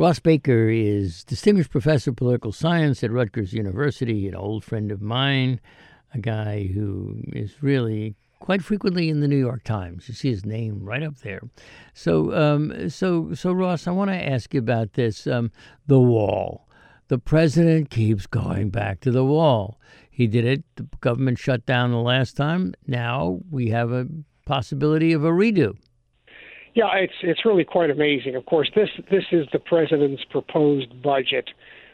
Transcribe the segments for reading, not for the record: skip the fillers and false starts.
Ross Baker is Distinguished Professor of Political Science at Rutgers University, an old friend of mine, a guy who is really quite frequently in the New York Times. You see his name right up there. So Ross, I want to ask you about this, the wall. The president keeps going back to the wall. He did it. The government shut down the last time. Now we have a possibility of a redo. Yeah, it's really quite amazing. Of course, this is the president's proposed budget.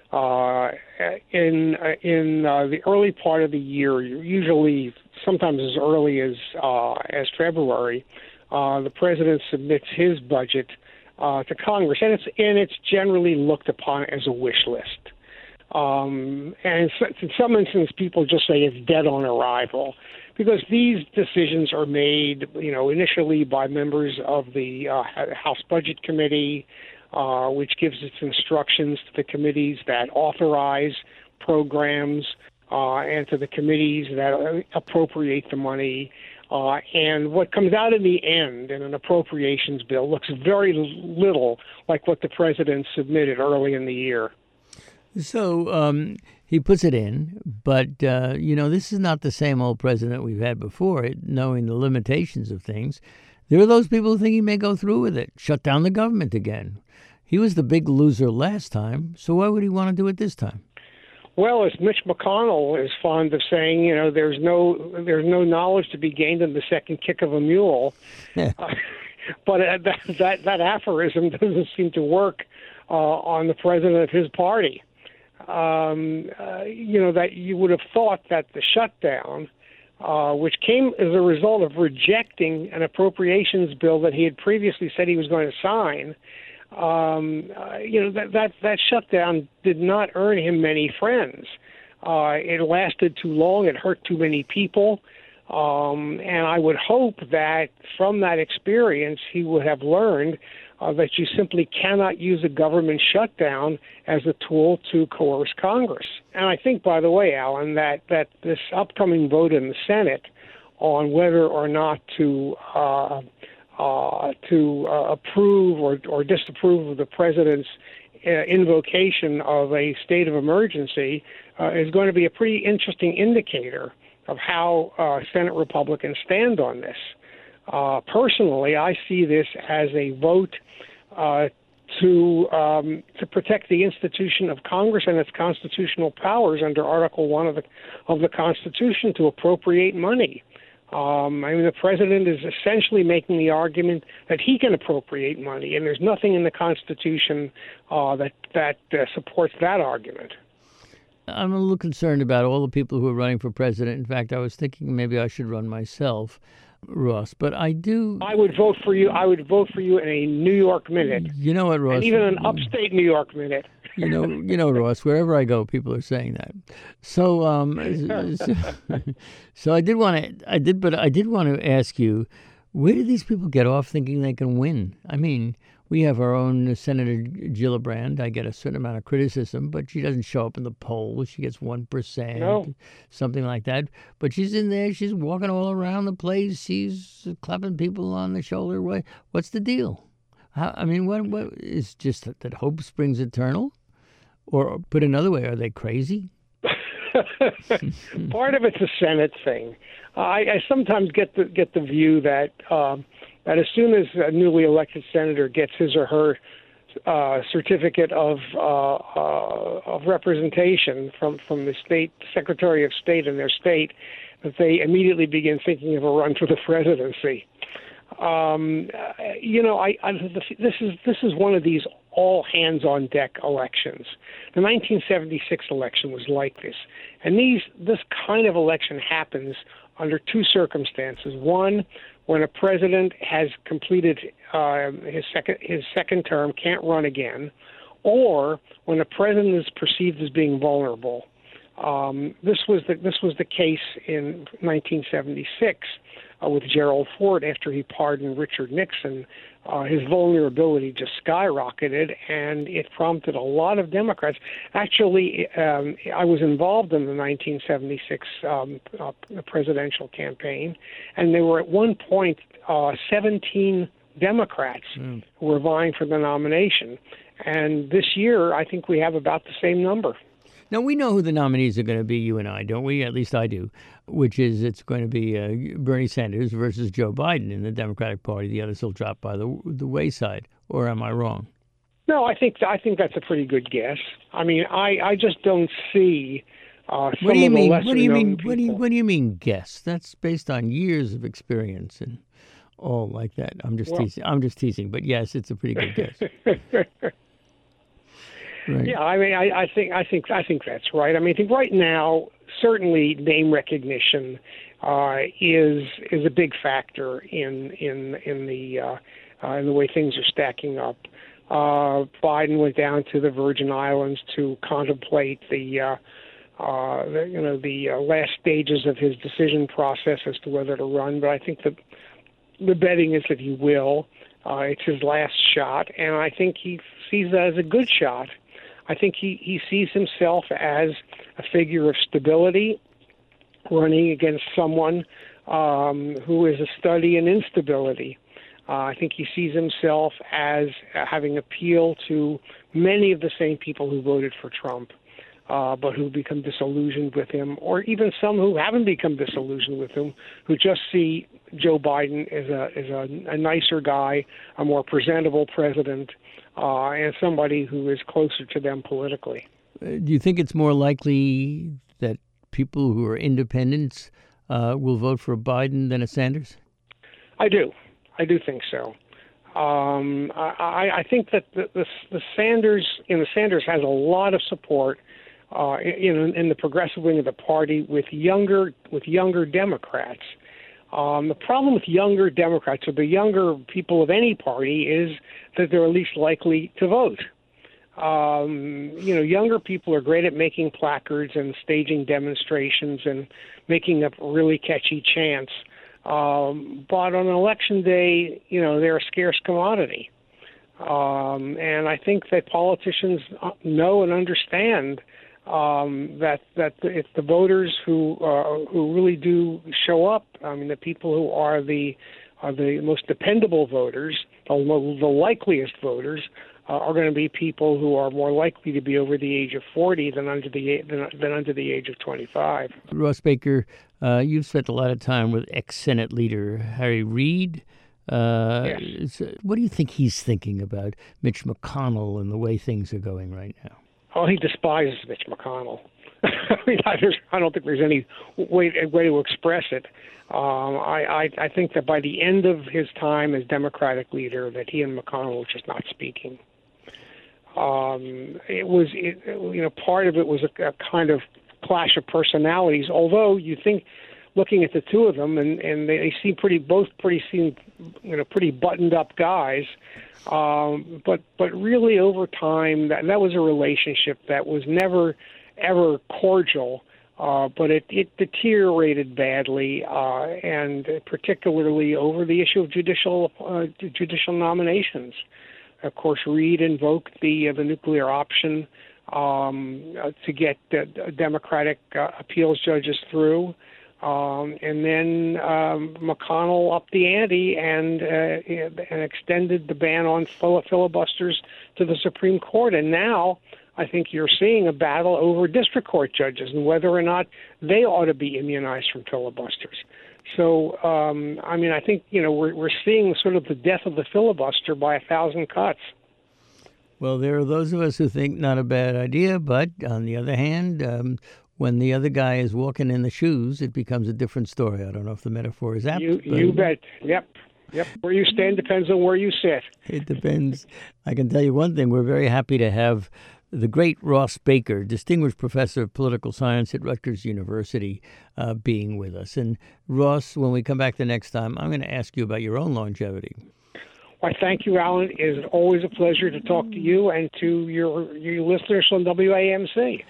In the early part of the year, usually sometimes as early as February, the president submits his budget to Congress, and it's generally looked upon as a wish list. And in some instances, people just say it's dead on arrival, because these decisions are made, initially by members of the House Budget Committee, which gives its instructions to the committees that authorize programs and to the committees that appropriate the money. And what comes out in the end in an appropriations bill looks very little like what the president submitted early in the year. So he puts it in, but, this is not the same old president we've had before, knowing the limitations of things. There are those people who think he may go through with it, shut down the government again. He was the big loser last time, so why would he want to do it this time? Well, as Mitch McConnell is fond of saying, there's no knowledge to be gained in the second kick of a mule. Yeah. But that aphorism doesn't seem to work on the president of his party. That you would have thought that the shutdown, which came as a result of rejecting an appropriations bill that he had previously said he was going to sign, that shutdown did not earn him many friends. It lasted too long. It hurt too many people. And I would hope that from that experience, he would have learned that you simply cannot use a government shutdown as a tool to coerce Congress. And I think, by the way, Alan, that this upcoming vote in the Senate on whether or not to approve or disapprove of the president's invocation of a state of emergency is going to be a pretty interesting indicator of how Senate Republicans stand on this. Personally, I see this as a vote to protect the institution of Congress and its constitutional powers under Article 1 of the Constitution to appropriate money. The president is essentially making the argument that he can appropriate money, and there's nothing in the Constitution that supports that argument. I'm a little concerned about all the people who are running for president. In fact, I was thinking maybe I should run myself, Ross. But I would vote for you. I would vote for you in a New York minute. You know what, Ross? And even an upstate New York minute. You know, Ross. Wherever I go, people are saying that. So, so I did want to ask you, where do these people get off thinking they can win? I mean, we have our own Senator Gillibrand. I get a certain amount of criticism, but she doesn't show up in the polls. She gets 1%, something like that. But she's in there. She's walking all around the place. She's clapping people on the shoulder. What's the deal? What is just that hope springs eternal? Or put another way, are they crazy? Part of it's a Senate thing. I sometimes get the view that as soon as a newly elected senator gets his or her certificate of representation from the state Secretary of State in their state, that they immediately begin thinking of a run for the presidency. This is one of these all hands on deck elections. The 1976 election was like this, and this kind of election happens under two circumstances. One, when a president has completed his second term, can't run again, or when a president is perceived as being vulnerable. This was the case in 1976 with Gerald Ford after he pardoned Richard Nixon. His vulnerability just skyrocketed, and it prompted a lot of Democrats. Actually, I was involved in the 1976 presidential campaign, and there were at one point 17 Democrats who were vying for the nomination. And this year, I think we have about the same number. Now, we know who the nominees are going to be, you and I, don't we? At least I do, which is it's going to be Bernie Sanders versus Joe Biden in the Democratic Party. The others will drop by the wayside. Or am I wrong? No, I think that's a pretty good guess. I mean, I just don't see some what do you of the mean? lesser What do you known mean? people. What do you mean guess? That's based on years of experience and all like that. I'm just teasing. I'm just teasing. But yes, it's a pretty good guess. Right. Yeah, I mean, I think that's right. I mean, I think right now, certainly name recognition is a big factor in the way things are stacking up. Biden went down to the Virgin Islands to contemplate the last stages of his decision process as to whether to run. But I think the betting is that he will. It's his last shot, and I think he sees that as a good shot. I think he sees himself as a figure of stability, running against someone who is a study in instability. I think he sees himself as having appeal to many of the same people who voted for Trump, but who become disillusioned with him, or even some who haven't become disillusioned with him, who just see Joe Biden as a nicer guy, a more presentable president, and somebody who is closer to them politically. Do you think it's more likely that people who are independents will vote for a Biden than a Sanders? I do think so. I think that the Sanders has a lot of support in the progressive wing of the party with younger Democrats. The problem with younger Democrats, or the younger people of any party, is that they're least likely to vote. Younger people are great at making placards and staging demonstrations and making up really catchy chants. But on election day, they're a scarce commodity. And I think that politicians know and understand that if the voters who really do show up, I mean, the people who are the most dependable voters, the likeliest voters, are going to be people who are more likely to be over the age of 40 than under the age of 25. Ross Baker, you've spent a lot of time with ex-Senate leader Harry Reid. Yes. What do you think he's thinking about Mitch McConnell and the way things are going right now? Oh, he despises Mitch McConnell. I mean, I don't think there's any way to express it. I think that by the end of his time as Democratic leader, that he and McConnell were just not speaking. Part of it was a kind of clash of personalities. Although you think, looking at the two of them, and they seem pretty buttoned up guys. But really over time, that was a relationship that was never ever cordial, but it deteriorated badly, and particularly over the issue of judicial nominations. Of course, Reid invoked the nuclear option to get Democratic appeals judges through. And then McConnell upped the ante and extended the ban on filibusters to the Supreme Court. And now I think you're seeing a battle over district court judges and whether or not they ought to be immunized from filibusters. So, I think, we're seeing sort of the death of the filibuster by 1,000 cuts. Well, there are those of us who think not a bad idea, but on the other hand, when the other guy is walking in the shoes, it becomes a different story. I don't know if the metaphor is apt. You bet. Yep. Where you stand depends on where you sit. It depends. I can tell you one thing. We're very happy to have the great Ross Baker, distinguished professor of political science at Rutgers University, being with us. And Ross, when we come back the next time, I'm going to ask you about your own longevity. Why, thank you, Alan. It is always a pleasure to talk to you and to your listeners on WAMC.